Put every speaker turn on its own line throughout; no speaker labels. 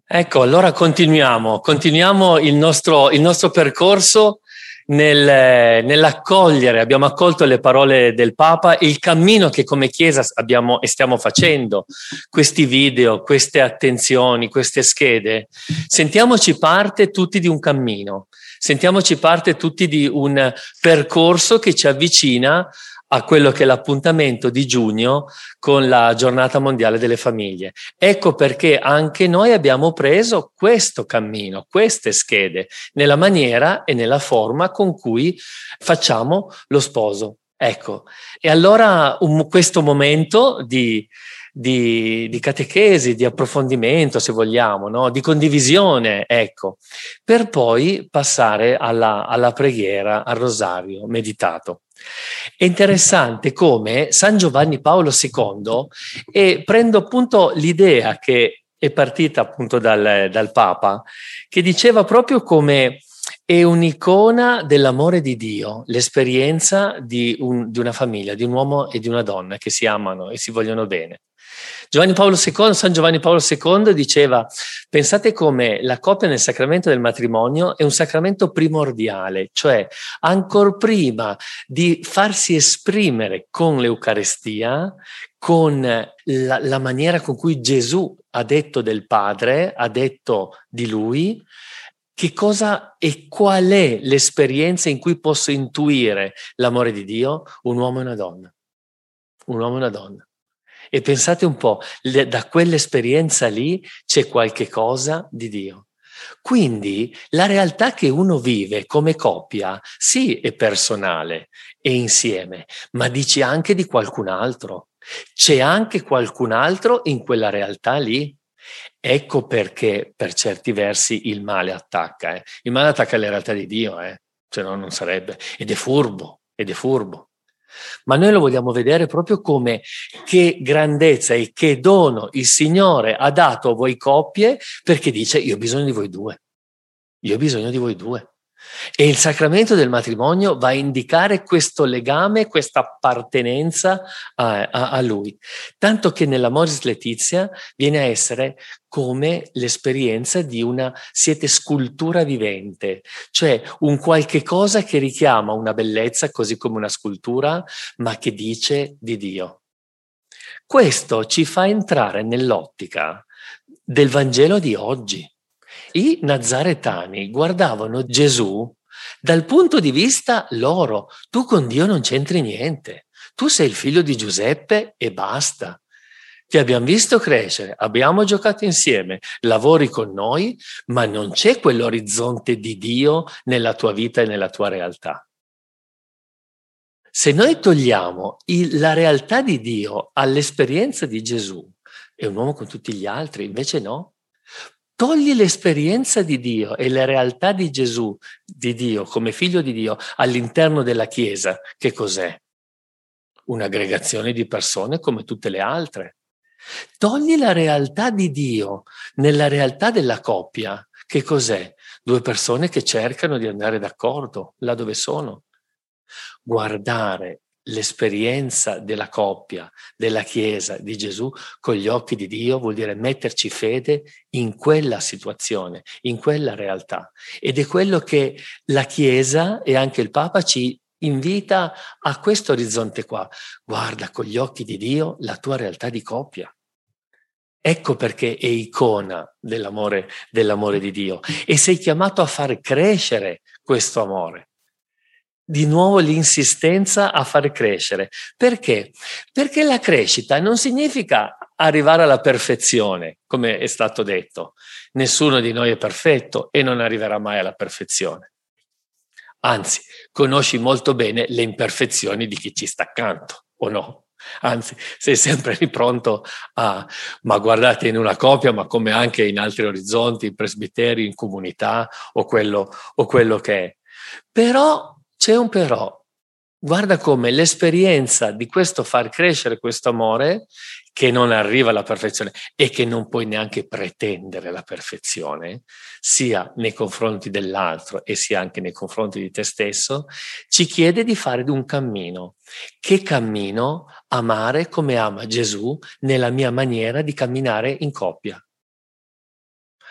Ecco, allora continuiamo il nostro percorso nell'accogliere, abbiamo accolto le parole del Papa, il cammino che come Chiesa abbiamo e stiamo facendo, questi video, queste attenzioni, queste schede, sentiamoci parte tutti di un cammino, sentiamoci parte tutti di un percorso che ci avvicina a quello che è l'appuntamento di giugno con la Giornata Mondiale delle Famiglie. Ecco perché anche noi abbiamo preso questo cammino, queste schede, nella maniera e nella forma con cui facciamo lo sposo. Ecco, e allora questo momento di catechesi, di approfondimento, se vogliamo, no? Di condivisione, ecco, per poi passare alla preghiera, al rosario meditato. È interessante come San Giovanni Paolo II, e prendo appunto l'idea che è partita appunto dal Papa, che diceva proprio come è un'icona dell'amore di Dio, l'esperienza di una famiglia, di un uomo e di una donna che si amano e si vogliono bene. San Giovanni Paolo II diceva: pensate come la coppia nel sacramento del matrimonio è un sacramento primordiale, cioè ancor prima di farsi esprimere con l'Eucarestia, con la maniera con cui Gesù ha detto del Padre, ha detto di Lui, che cosa e qual è l'esperienza in cui posso intuire l'amore di Dio? Un uomo e una donna. Un uomo e una donna. E pensate un po', da quell'esperienza lì c'è qualche cosa di Dio. Quindi la realtà che uno vive come coppia, sì, è personale, è insieme, ma dici anche di qualcun altro. C'è anche qualcun altro in quella realtà lì. Ecco perché per certi versi il male attacca. Il male attacca le realtà di Dio, se no non sarebbe. Ed è furbo, ed è furbo. Ma noi lo vogliamo vedere proprio come che grandezza e che dono il Signore ha dato a voi coppie, perché dice: io ho bisogno di voi due, io ho bisogno di voi due. E il sacramento del matrimonio va a indicare questo legame, questa appartenenza a Lui. Tanto che nell'Amoris Laetitia viene a essere come l'esperienza di siete scultura vivente, cioè un qualche cosa che richiama una bellezza così come una scultura, ma che dice di Dio. Questo ci fa entrare nell'ottica del Vangelo di oggi. I nazaretani guardavano Gesù dal punto di vista loro. Tu con Dio non c'entri niente. Tu sei il figlio di Giuseppe e basta. Ti abbiamo visto crescere, abbiamo giocato insieme, lavori con noi, ma non c'è quell'orizzonte di Dio nella tua vita e nella tua realtà. Se noi togliamo la realtà di Dio all'esperienza di Gesù, è un uomo con tutti gli altri, invece no. Togli l'esperienza di Dio e la realtà di Gesù, di Dio, come figlio di Dio, all'interno della Chiesa, che cos'è? Un'aggregazione di persone come tutte le altre. Togli la realtà di Dio nella realtà della coppia, che cos'è? Due persone che cercano di andare d'accordo là dove sono. Guardare l'esperienza della coppia, della Chiesa, di Gesù con gli occhi di Dio vuol dire metterci fede in quella situazione, in quella realtà. Ed è quello che la Chiesa e anche il Papa ci invita a questo orizzonte qua. Guarda con gli occhi di Dio la tua realtà di coppia. Ecco perché è icona dell'amore di Dio. E sei chiamato a far crescere questo amore. Di nuovo l'insistenza a far crescere. Perché? Perché la crescita non significa arrivare alla perfezione, come è stato detto. Nessuno di noi è perfetto e non arriverà mai alla perfezione. Anzi, conosci molto bene le imperfezioni di chi ci sta accanto, o no? Anzi, sei sempre lì pronto ma guardate, in una coppia, ma come anche in altri orizzonti, in presbiteri, in comunità, o quello che è. Però c'è un però. Guarda come l'esperienza di questo far crescere questo amore, che non arriva alla perfezione e che non puoi neanche pretendere la perfezione, sia nei confronti dell'altro e sia anche nei confronti di te stesso, ci chiede di fare un cammino. Che cammino? Amare come ama Gesù nella mia maniera di camminare in coppia.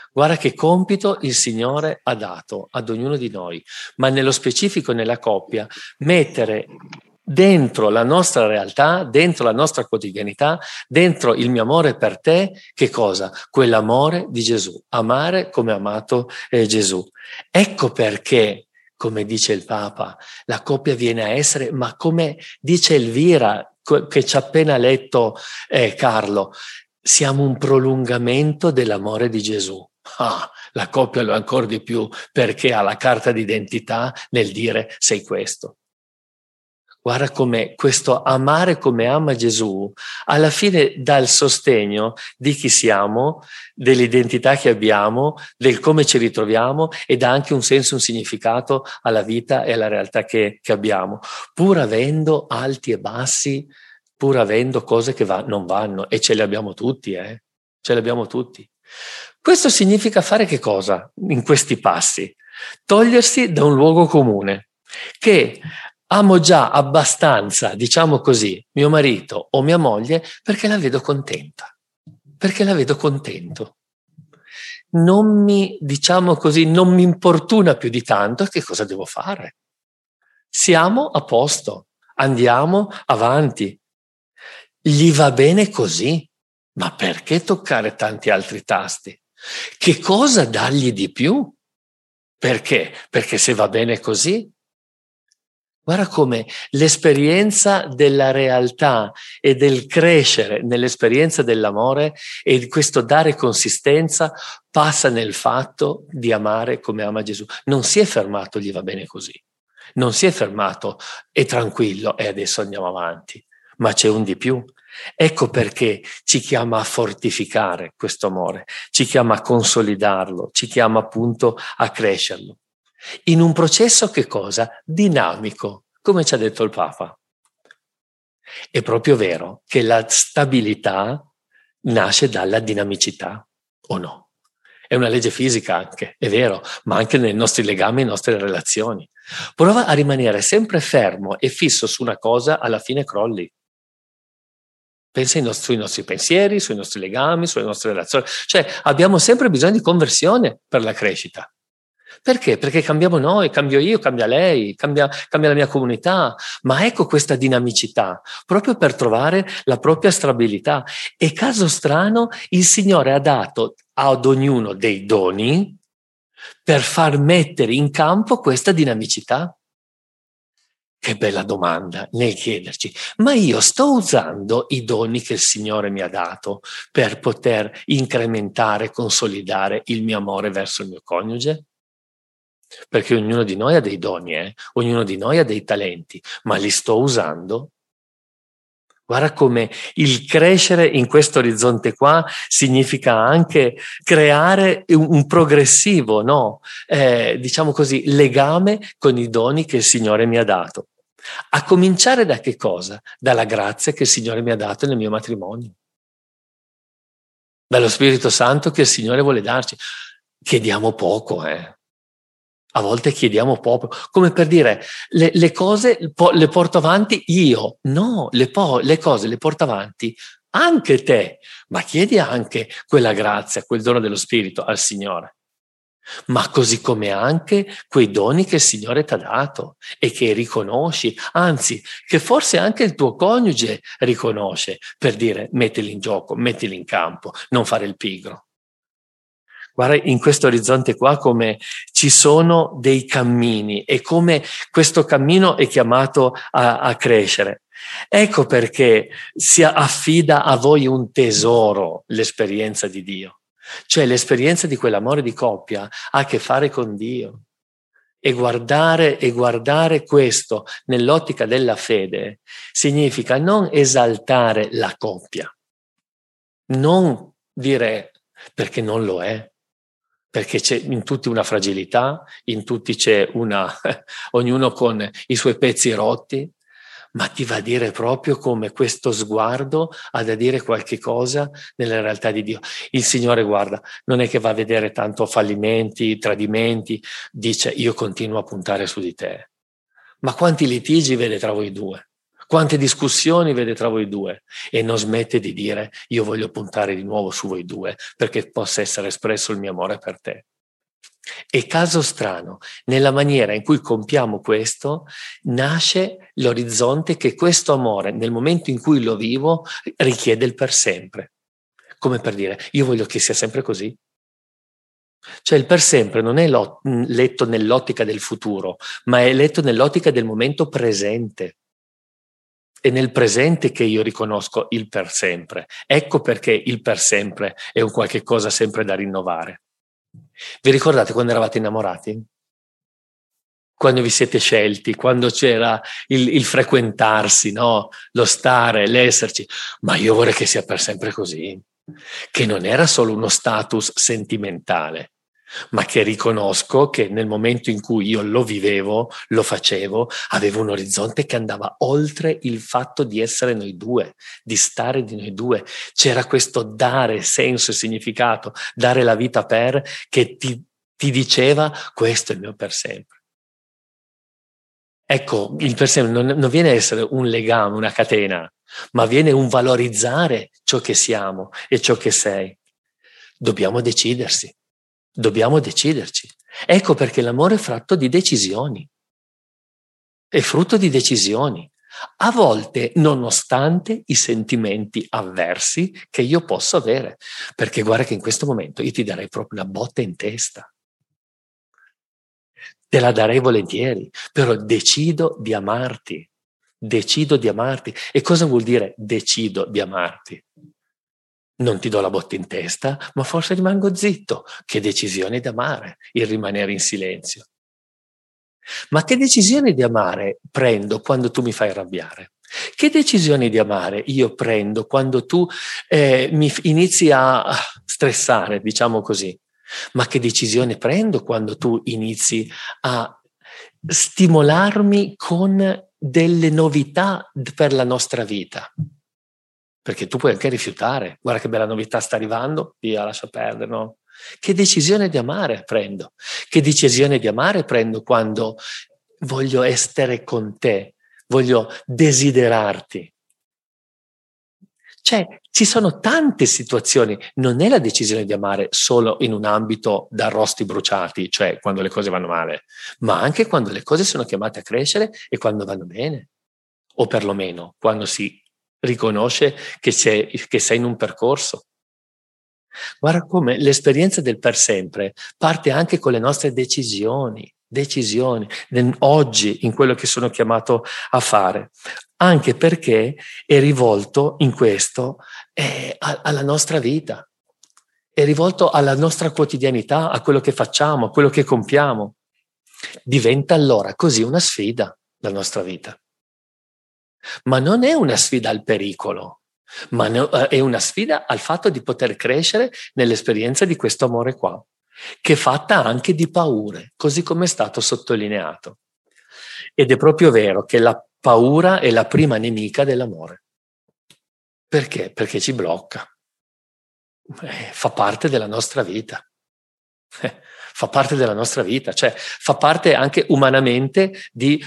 Guarda che compito il Signore ha dato ad ognuno di noi, ma nello specifico nella coppia, mettere dentro la nostra realtà, dentro la nostra quotidianità, dentro il mio amore per te, che cosa? Quell'amore di Gesù, amare come ha amato Gesù. Ecco perché, come dice il Papa, la coppia viene a essere, ma come dice Elvira, che ci ha appena letto Carlo, siamo un prolungamento dell'amore di Gesù. Ah, la coppia lo è ancora di più perché ha la carta d'identità nel dire sei questo. Guarda come questo amare come ama Gesù alla fine dà il sostegno di chi siamo, dell'identità che abbiamo, del come ci ritroviamo e dà anche un senso, un significato alla vita e alla realtà che abbiamo, pur avendo alti e bassi, pur avendo cose che non vanno, e ce le abbiamo tutti, ce le abbiamo tutti. Questo significa fare che cosa in questi passi? Togliersi da un luogo comune, che amo già abbastanza, diciamo così, mio marito o mia moglie perché la vedo contenta, perché la vedo contento. Non mi, diciamo così, non mi importuna più di tanto, che cosa devo fare? Siamo a posto, andiamo avanti. Gli va bene così, ma perché toccare tanti altri tasti? Che cosa dargli di più? Perché? Perché se va bene così, guarda come l'esperienza della realtà e del crescere nell'esperienza dell'amore e di questo dare consistenza passa nel fatto di amare come ama Gesù. Non si è fermato, gli va bene così. Non si è fermato, è tranquillo e adesso andiamo avanti. Ma c'è un di più. Ecco perché ci chiama a fortificare questo amore, ci chiama a consolidarlo, ci chiama appunto a crescerlo. In un processo che cosa? Dinamico, come ci ha detto il Papa. È proprio vero che la stabilità nasce dalla dinamicità, o no? È una legge fisica anche, è vero, ma anche nei nostri legami, nelle nostre relazioni. Prova a rimanere sempre fermo e fisso su una cosa, alla fine crolli. Pensa sui nostri pensieri, sui nostri legami, sulle nostre relazioni. Cioè abbiamo sempre bisogno di conversione per la crescita. Perché? Perché cambiamo noi, cambio io, cambia lei, cambia la mia comunità, ma ecco questa dinamicità, proprio per trovare la propria stabilità. E caso strano, il Signore ha dato ad ognuno dei doni per far mettere in campo questa dinamicità. Che bella domanda nel chiederci, ma io sto usando i doni che il Signore mi ha dato per poter incrementare, consolidare il mio amore verso il mio coniuge? Perché ognuno di noi ha dei doni, ognuno di noi ha dei talenti, ma li sto usando? Guarda come il crescere in questo orizzonte qua significa anche creare un progressivo, no? Diciamo così, legame con i doni che il Signore mi ha dato. A cominciare da che cosa? Dalla grazia che il Signore mi ha dato nel mio matrimonio. Dallo Spirito Santo che il Signore vuole darci. Chiediamo poco, A volte chiediamo poco, come per dire le cose le porto avanti io, no, le cose le porto avanti anche te, ma chiedi anche quella grazia, quel dono dello Spirito al Signore, ma così come anche quei doni che il Signore ti ha dato e che riconosci, anzi che forse anche il tuo coniuge riconosce, per dire mettili in gioco, mettili in campo, non fare il pigro. Guarda in questo orizzonte qua come ci sono dei cammini e come questo cammino è chiamato a crescere. Ecco perché si affida a voi un tesoro l'esperienza di Dio. Cioè l'esperienza di quell'amore di coppia ha a che fare con Dio. E guardare questo nell'ottica della fede significa non esaltare la coppia, non dire perché non lo è, perché c'è in tutti una fragilità, in tutti c'è ognuno con i suoi pezzi rotti, ma ti va a dire proprio come questo sguardo ha da dire qualche cosa nella realtà di Dio. Il Signore, guarda, non è che va a vedere tanto fallimenti, tradimenti, dice io continuo a puntare su di te. Ma quanti litigi vede tra voi due? Quante discussioni vede tra voi due e non smette di dire io voglio puntare di nuovo su voi due perché possa essere espresso il mio amore per te. E caso strano, nella maniera in cui compiamo questo, nasce l'orizzonte che questo amore, nel momento in cui lo vivo, richiede il per sempre. Come per dire, io voglio che sia sempre così. Cioè il per sempre non è letto nell'ottica del futuro, ma è letto nell'ottica del momento presente. È nel presente che io riconosco il per sempre. Ecco perché il per sempre è un qualche cosa sempre da rinnovare. Vi ricordate quando eravate innamorati? Quando vi siete scelti, quando c'era il frequentarsi, no? Lo stare, l'esserci. Ma io vorrei che sia per sempre così. Che non era solo uno status sentimentale, ma che riconosco che nel momento in cui io lo vivevo, lo facevo, avevo un orizzonte che andava oltre il fatto di essere noi due, di stare di noi due. C'era questo dare senso e significato, dare la vita per, che ti diceva questo è il mio per sempre. Ecco, il per sempre non viene a essere un legame, una catena, ma viene un valorizzare ciò che siamo e ciò che sei. Dobbiamo decidersi. Dobbiamo deciderci. Ecco perché l'amore è frutto di decisioni. È frutto di decisioni. A volte nonostante i sentimenti avversi che io posso avere. Perché guarda che in questo momento io ti darei proprio una botta in testa. Te la darei volentieri, però decido di amarti. Decido di amarti. E cosa vuol dire decido di amarti? Non ti do la botta in testa, ma forse rimango zitto. Che decisione di amare, il rimanere in silenzio. Ma che decisione di amare prendo quando tu mi fai arrabbiare? Che decisione di amare io prendo quando tu mi inizi a stressare, diciamo così? Ma che decisione prendo quando tu inizi a stimolarmi con delle novità per la nostra vita? Perché tu puoi anche rifiutare. Guarda che bella novità sta arrivando, via, lascia perdere, no? Che decisione di amare prendo? Che decisione di amare prendo quando voglio essere con te, voglio desiderarti? Cioè, ci sono tante situazioni, non è la decisione di amare solo in un ambito da arrosti bruciati, cioè quando le cose vanno male, ma anche quando le cose sono chiamate a crescere e quando vanno bene, o perlomeno quando si riconosce che sei in un percorso. Guarda come l'esperienza del per sempre parte anche con le nostre decisioni, oggi in quello che sono chiamato a fare, anche perché è rivolto in questo alla nostra vita, è rivolto alla nostra quotidianità, a quello che facciamo, a quello che compiamo. Diventa allora così una sfida la nostra vita. Ma non è una sfida al pericolo, ma è una sfida al fatto di poter crescere nell'esperienza di questo amore qua, che è fatta anche di paure, così come è stato sottolineato. Ed è proprio vero che la paura è la prima nemica dell'amore. Perché? Perché ci blocca. Fa parte della nostra vita. Fa parte della nostra vita, cioè fa parte anche umanamente di...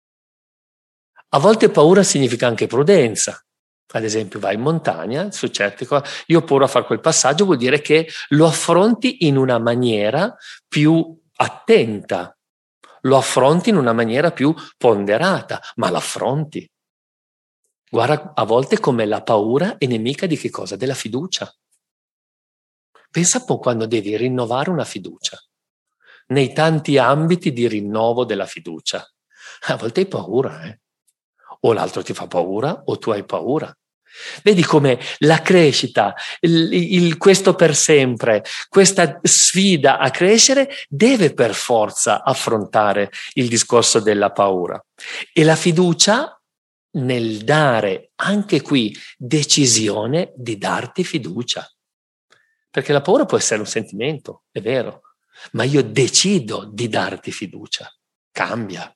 A volte paura significa anche prudenza. Ad esempio, vai in montagna, su certe cose, io ho paura a fare quel passaggio, vuol dire che lo affronti in una maniera più attenta, lo affronti in una maniera più ponderata, ma l'affronti. Guarda, a volte come la paura è nemica di che cosa? Della fiducia. Pensa un po' quando devi rinnovare una fiducia, nei tanti ambiti di rinnovo della fiducia. A volte hai paura, o l'altro ti fa paura o tu hai paura. Vedi come la crescita, questo per sempre, questa sfida a crescere deve per forza affrontare il discorso della paura. E la fiducia nel dare anche qui decisione di darti fiducia. Perché la paura può essere un sentimento, è vero, ma io decido di darti fiducia. Cambia,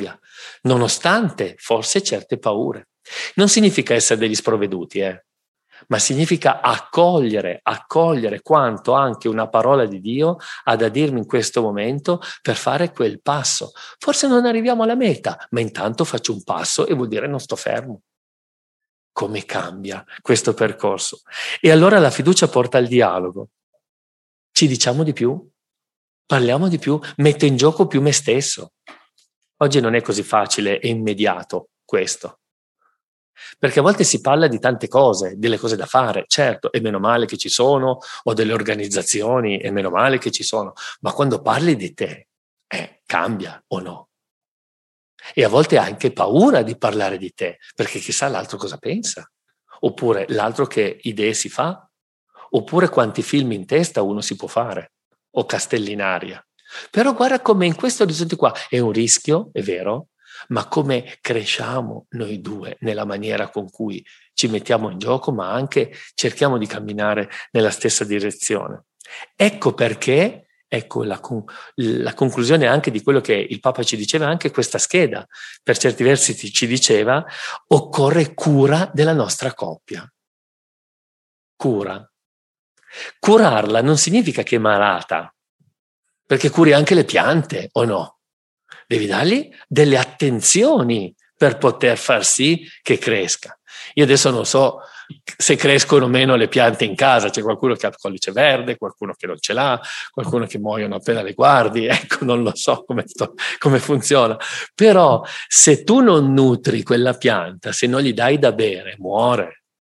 nonostante forse certe paure. Non significa essere degli sprovveduti, ma significa accogliere quanto anche una parola di Dio ha da dirmi in questo momento per fare quel passo. Forse non arriviamo alla meta, ma intanto faccio un passo e vuol dire non sto fermo. Come cambia questo percorso? E allora la fiducia porta al dialogo. Ci diciamo di più? Parliamo di più? Metto in gioco più me stesso? Oggi non è così facile e immediato questo. Perché a volte si parla di tante cose, delle cose da fare, certo, e meno male che ci sono, o delle organizzazioni, e meno male che ci sono, ma quando parli di te, cambia o no? E a volte hai anche paura di parlare di te, perché chissà l'altro cosa pensa, oppure l'altro che idee si fa, oppure quanti film in testa uno si può fare, o castelli in aria. Però guarda come in questo orizzonte qua è un rischio, è vero, ma come cresciamo noi due nella maniera con cui ci mettiamo in gioco, ma anche cerchiamo di camminare nella stessa direzione. Ecco perché, ecco la conclusione anche di quello che il Papa ci diceva, anche questa scheda, per certi versi ci diceva, occorre cura della nostra coppia. Cura. Curarla non significa che è malata, perché curi anche le piante, o no? Devi dargli delle attenzioni per poter far sì che cresca. Io adesso non so se crescono o meno le piante in casa, c'è qualcuno che ha il pollice verde, qualcuno che non ce l'ha, qualcuno che muoiono appena le guardi, ecco, non lo so come funziona. Però se tu non nutri quella pianta, se non gli dai da bere, muore.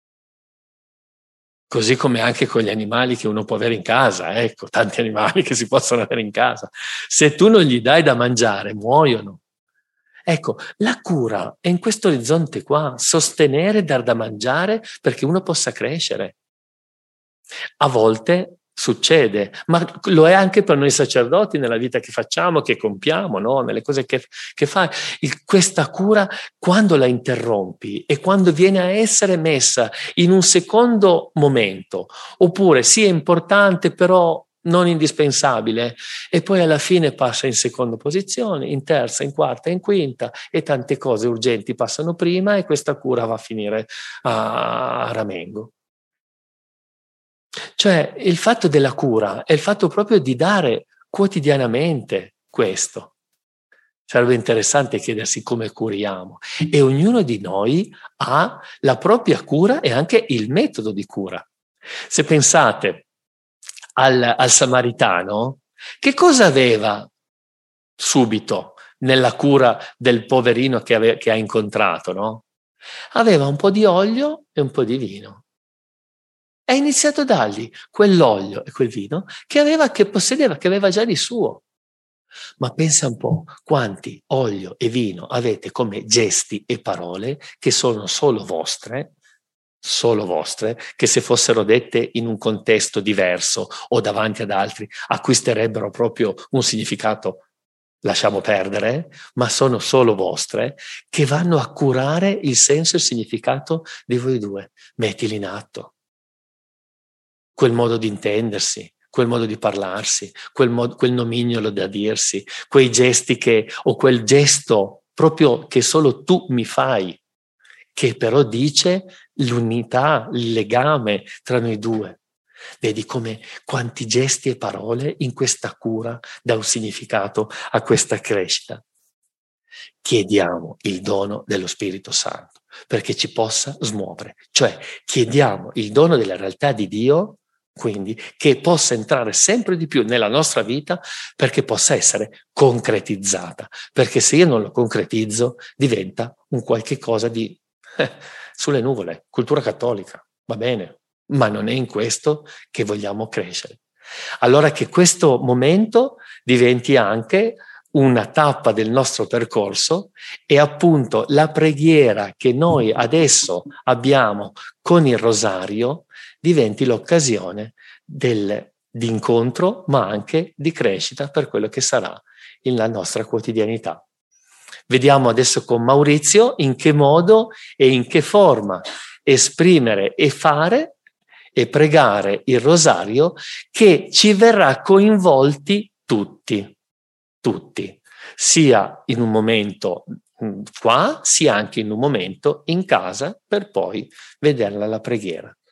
Così come anche con gli animali che uno può avere in casa, ecco, tanti animali che si possono avere in casa. Se tu non gli dai da mangiare, muoiono. Ecco, la cura è in questo orizzonte qua, sostenere, dar da mangiare perché uno possa crescere. A volte succede, ma lo è anche per noi sacerdoti nella vita che facciamo, che compiamo, no? Nelle cose che fai. Questa cura, quando la interrompi e quando viene a essere messa in un secondo momento, oppure sì è importante però non indispensabile, e poi alla fine passa in seconda posizione, in terza, in quarta, in quinta, e tante cose urgenti passano prima e questa cura va a finire a ramengo. Cioè il fatto della cura è il fatto proprio di dare quotidianamente questo. Sarebbe interessante chiedersi come curiamo, e ognuno di noi ha la propria cura e anche il metodo di cura. Se pensate al samaritano, che cosa aveva subito nella cura del poverino che ha incontrato, no? Aveva un po' di olio e un po' di vino. Ha iniziato a dargli quell'olio e quel vino che possedeva, che aveva già di suo. Ma pensa un po' quanti olio e vino avete come gesti e parole che sono solo vostre, che se fossero dette in un contesto diverso o davanti ad altri acquisterebbero proprio un significato, lasciamo perdere, ma sono solo vostre, che vanno a curare il senso e il significato di voi due. Mettili in atto. Quel modo di intendersi, quel modo di parlarsi, quel nomignolo da dirsi, quei gesti o quel gesto proprio che solo tu mi fai, che però dice l'unità, il legame tra noi due. Vedi come quanti gesti e parole in questa cura dà un significato a questa crescita. Chiediamo il dono dello Spirito Santo perché ci possa smuovere, cioè chiediamo il dono della realtà di Dio, quindi che possa entrare sempre di più nella nostra vita perché possa essere concretizzata, perché se io non lo concretizzo diventa un qualche cosa di sulle nuvole, cultura cattolica, va bene, ma non è in questo che vogliamo crescere. Allora che questo momento diventi anche una tappa del nostro percorso e appunto la preghiera che noi adesso abbiamo con il rosario diventi l'occasione di incontro ma anche di crescita per quello che sarà la nostra quotidianità. Vediamo adesso con Maurizio in che modo e in che forma esprimere e fare e pregare il rosario che ci verrà coinvolti tutti, sia in un momento qua, sia anche in un momento in casa per poi vederla la preghiera.